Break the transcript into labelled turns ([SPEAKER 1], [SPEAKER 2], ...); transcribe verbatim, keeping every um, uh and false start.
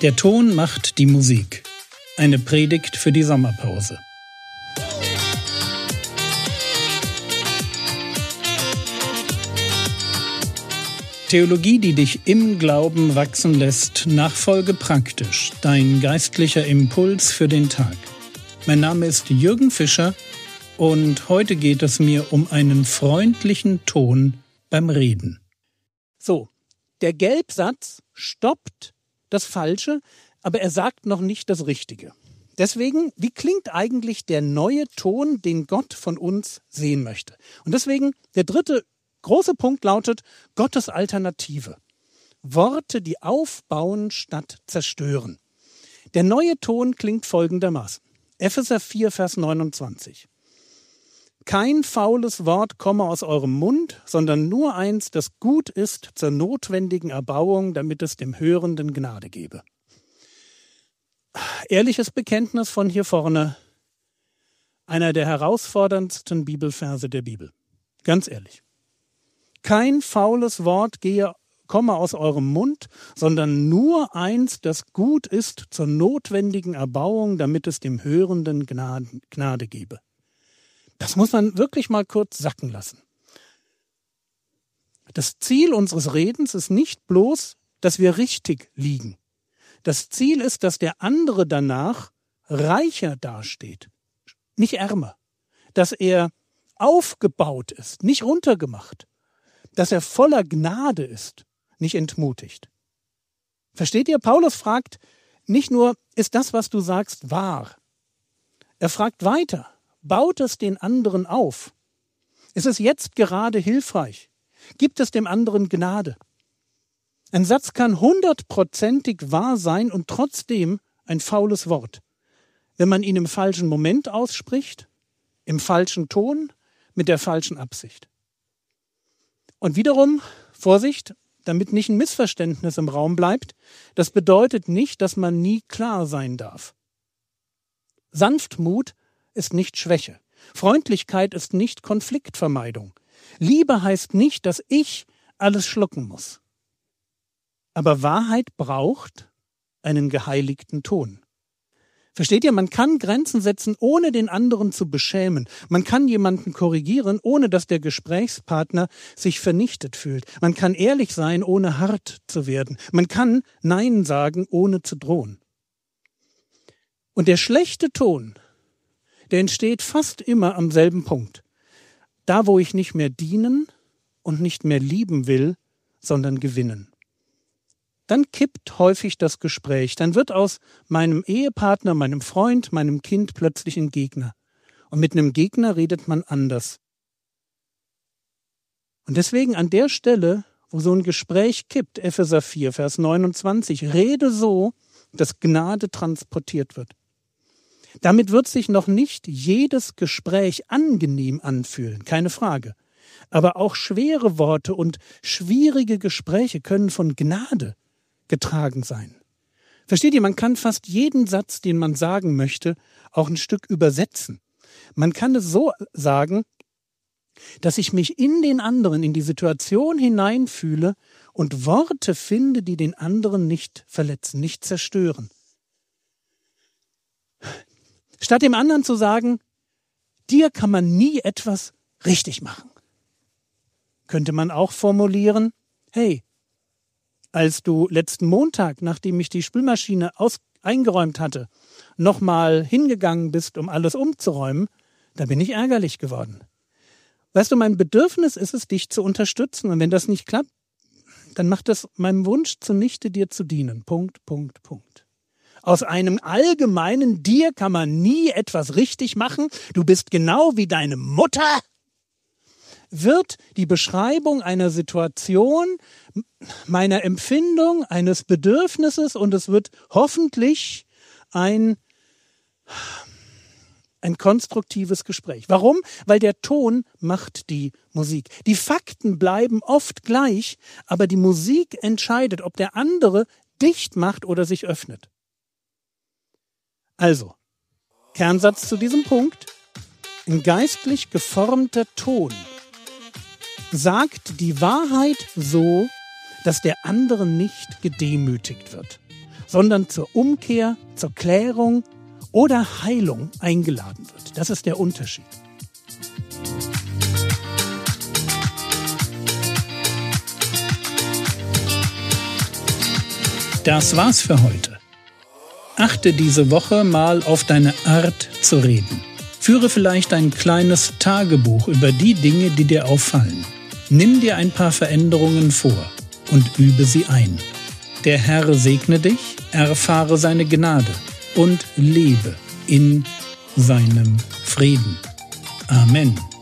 [SPEAKER 1] Der Ton macht die Musik. Eine Predigt für die Sommerpause. Theologie, die dich im Glauben wachsen lässt, nachfolge praktisch, dein geistlicher Impuls für den Tag. Mein Name ist Jürgen Fischer und heute geht es mir um einen freundlichen Ton beim Reden.
[SPEAKER 2] So, der Gelbsatz stoppt das Falsche, aber er sagt noch nicht das Richtige. Deswegen, wie klingt eigentlich der neue Ton, den Gott von uns sehen möchte? Und deswegen, der dritte große Punkt lautet Gottes Alternative. Worte, die aufbauen statt zerstören. Der neue Ton klingt folgendermaßen. Epheser vier, Vers neunundzwanzig. Kein faules Wort komme aus eurem Mund, sondern nur eins, das gut ist zur notwendigen Erbauung, damit es dem Hörenden Gnade gebe. Ehrliches Bekenntnis von hier vorne, einer der herausforderndsten Bibelverse der Bibel. Ganz ehrlich. Kein faules Wort gehe, komme aus eurem Mund, sondern nur eins, das gut ist zur notwendigen Erbauung, damit es dem Hörenden Gnade, Gnade gebe. Das muss man wirklich mal kurz sacken lassen. Das Ziel unseres Redens ist nicht bloß, dass wir richtig liegen. Das Ziel ist, dass der andere danach reicher dasteht, nicht ärmer. Dass er aufgebaut ist, nicht runtergemacht. Dass er voller Gnade ist, nicht entmutigt. Versteht ihr? Paulus fragt nicht nur, ist das, was du sagst, wahr? Er fragt weiter. Baut es den anderen auf? Ist es jetzt gerade hilfreich? Gibt es dem anderen Gnade? Ein Satz kann hundertprozentig wahr sein und trotzdem ein faules Wort, wenn man ihn im falschen Moment ausspricht, im falschen Ton, mit der falschen Absicht. Und wiederum, Vorsicht, damit nicht ein Missverständnis im Raum bleibt, das bedeutet nicht, dass man nie klar sein darf. Sanftmut ist nicht Schwäche. Freundlichkeit ist nicht Konfliktvermeidung. Liebe heißt nicht, dass ich alles schlucken muss. Aber Wahrheit braucht einen geheiligten Ton. Versteht ihr, man kann Grenzen setzen, ohne den anderen zu beschämen. Man kann jemanden korrigieren, ohne dass der Gesprächspartner sich vernichtet fühlt. Man kann ehrlich sein, ohne hart zu werden. Man kann Nein sagen, ohne zu drohen. Und der schlechte Ton, der entsteht fast immer am selben Punkt. Da, wo ich nicht mehr dienen und nicht mehr lieben will, sondern gewinnen. Dann kippt häufig das Gespräch. Dann wird aus meinem Ehepartner, meinem Freund, meinem Kind plötzlich ein Gegner. Und mit einem Gegner redet man anders. Und deswegen an der Stelle, wo so ein Gespräch kippt, Epheser vier, Vers neunundzwanzig, rede so, dass Gnade transportiert wird. Damit wird sich noch nicht jedes Gespräch angenehm anfühlen, keine Frage. Aber auch schwere Worte und schwierige Gespräche können von Gnade getragen sein. Versteht ihr, man kann fast jeden Satz, den man sagen möchte, auch ein Stück übersetzen. Man kann es so sagen, dass ich mich in den anderen, in die Situation hineinfühle und Worte finde, die den anderen nicht verletzen, nicht zerstören. Statt dem anderen zu sagen, dir kann man nie etwas richtig machen, könnte man auch formulieren, hey, als du letzten Montag, nachdem ich die Spülmaschine aus, eingeräumt hatte, nochmal hingegangen bist, um alles umzuräumen, da bin ich ärgerlich geworden. Weißt du, mein Bedürfnis ist es, dich zu unterstützen. Und wenn das nicht klappt, dann macht das meinem Wunsch zunichte, dir zu dienen. Punkt, Punkt, Punkt. Aus einem allgemeinen, dir kann man nie etwas richtig machen, du bist genau wie deine Mutter, wird die Beschreibung einer Situation, meiner Empfindung, eines Bedürfnisses und es wird hoffentlich ein, ein konstruktives Gespräch. Warum? Weil der Ton macht die Musik. Die Fakten bleiben oft gleich, aber die Musik entscheidet, ob der andere dicht macht oder sich öffnet. Also, Kernsatz zu diesem Punkt, ein geistlich geformter Ton sagt die Wahrheit so, dass der andere nicht gedemütigt wird, sondern zur Umkehr, zur Klärung oder Heilung eingeladen wird. Das ist der Unterschied.
[SPEAKER 1] Das war's für heute. Achte diese Woche mal auf deine Art zu reden. Führe vielleicht ein kleines Tagebuch über die Dinge, die dir auffallen. Nimm dir ein paar Veränderungen vor und übe sie ein. Der Herr segne dich, erfahre seine Gnade und lebe in seinem Frieden. Amen.